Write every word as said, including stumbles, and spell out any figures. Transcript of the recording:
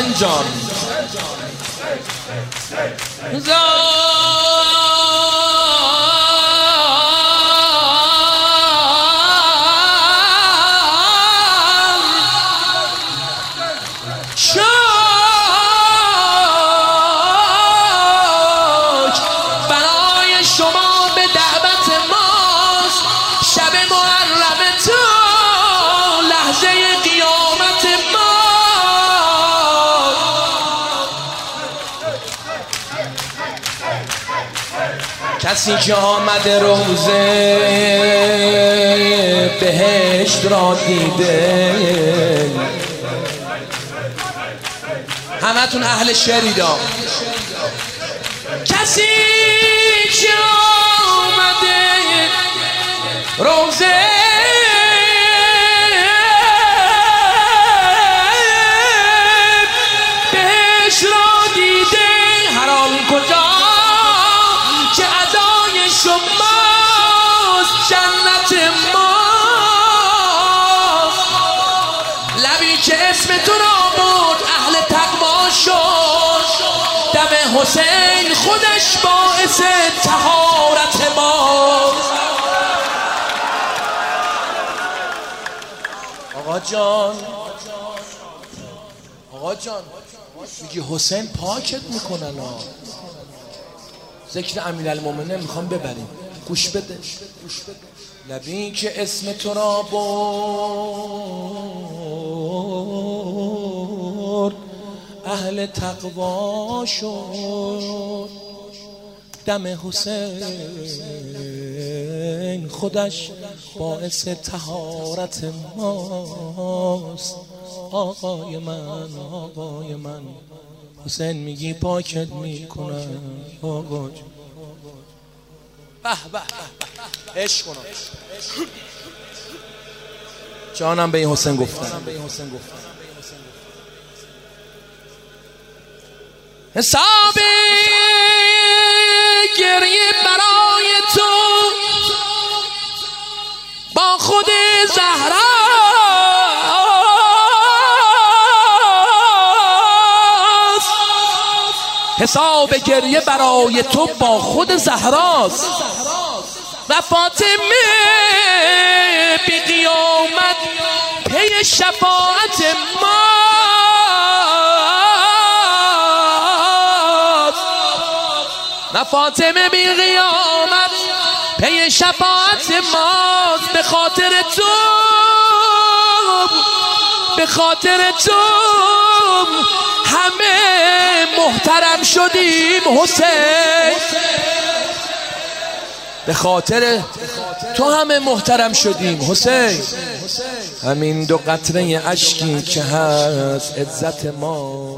حسین جان. کسی که آمده روزه بهشت را دیده، همتون اهل شریدا. کسی که آمده روزه بهشت را دیده، حرام کجا که ادای شماست جنت ماست. لبی که اسم تو را بود اهل تقوا شد، دم حسین خودش باعث طهارت ماست. آقا جان، آقا جان میگی حسین پاکت میکنن ها. ذکر امیرالمومنین میخوام ببریم، گوش بده. لبی که اسم تو را برد اهل تقوا شد، دم حسین خودش باعث طهارت ماست. آقای من، آقای من، حسین میگی پاکت میکنم. آقا جان به به عشق کنم. جانم به این حسین گفتن. حساب گریه برای تو با خود زهرا، حساب گریه برای تو با خود زهراست. و فاطمه بی قیامت پی شفاعت ماست. و فاطمه بی قیامت پی شفاعت ماست. به خاطر تو، به خاطر تو همه محترم شدیم حسین. به خاطر تو همه محترم شدیم حسین. همین دو قطره اشکی که هست عزت ما.